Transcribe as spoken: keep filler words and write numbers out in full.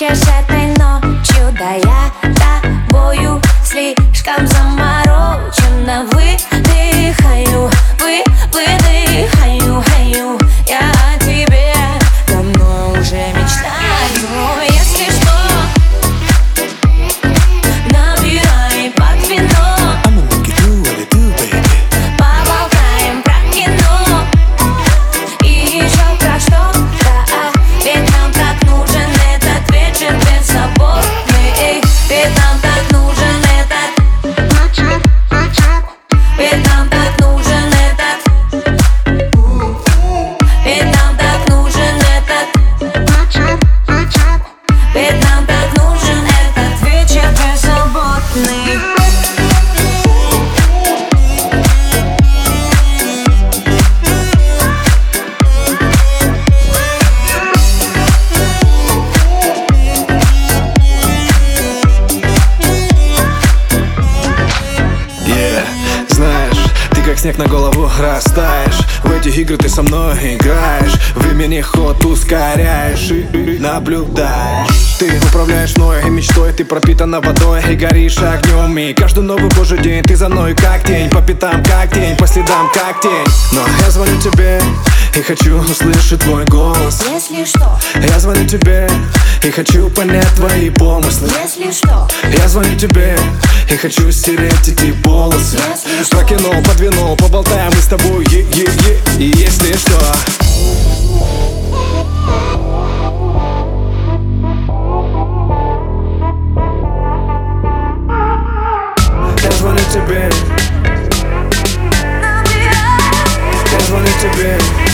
хочешь этой ночью, да я тобою слишком заморочена. Выдыхаю, вы, выдыхаю, хаю. Я о тебе давно уже мечтаю. Если что, набирай под вино, поболтаем про кино и еще про что-то. Ведь нам так нужен этот вечер беззаботный. Ведь нам так нужен этот вечер, вечер. Ведь нам так нужен этот. Ведь нам так нужен этот вечер, вечер. Ведь нам так нужен этот вечер беззаботный. Как снег на голову растаешь, в эти игры ты со мной играешь, времени ход ускоряешь и, и наблюдаешь. Ты управляешь мной и мечтой, ты пропитана водой и горишь огнем. И каждый новый божий день ты за мной как тень, по пятам как тень, по следам как тень. Но я звоню тебе и хочу услышать твой голос. Если что, я звоню тебе и хочу понять твои помыслы. Если что, я звоню тебе и хочу стереть эти полосы. Прокинул, подвинул, поболтаем мы с тобой, е-е-е. И если что, я звоню тебе, я звоню тебе.